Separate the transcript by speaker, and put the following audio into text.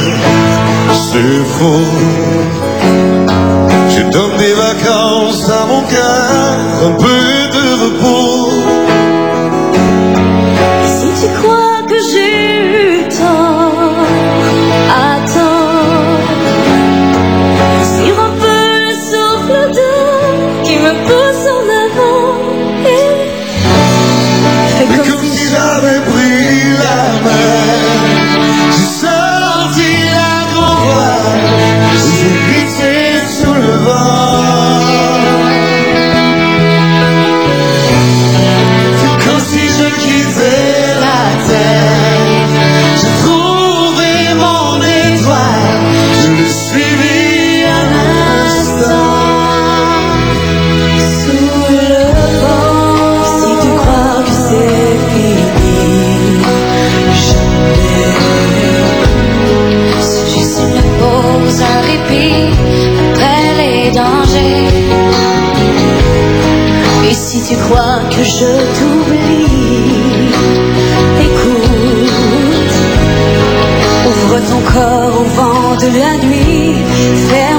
Speaker 1: c'est faux. Je donne des vacances à mon cœur, un peu de repos.
Speaker 2: Si tu crois que j'ai eu tort, attends. Respire un peu le souffle doux qui me pousse en avant. Et fais comme si
Speaker 1: j'avais pris la mer. J'ai sorti la grande voile, j'ai glissé sous le vent. C'est comme si je quittais la terre. J'ai trouvé mon étoile, je l'ai suivi un instant
Speaker 2: sous le vent. Si tu crois que c'est fini, jamais. C'est juste une pause, un répit après les dangers. Et si tu crois que je t'oublie, écoute, ouvre ton corps au vent de la nuit, fais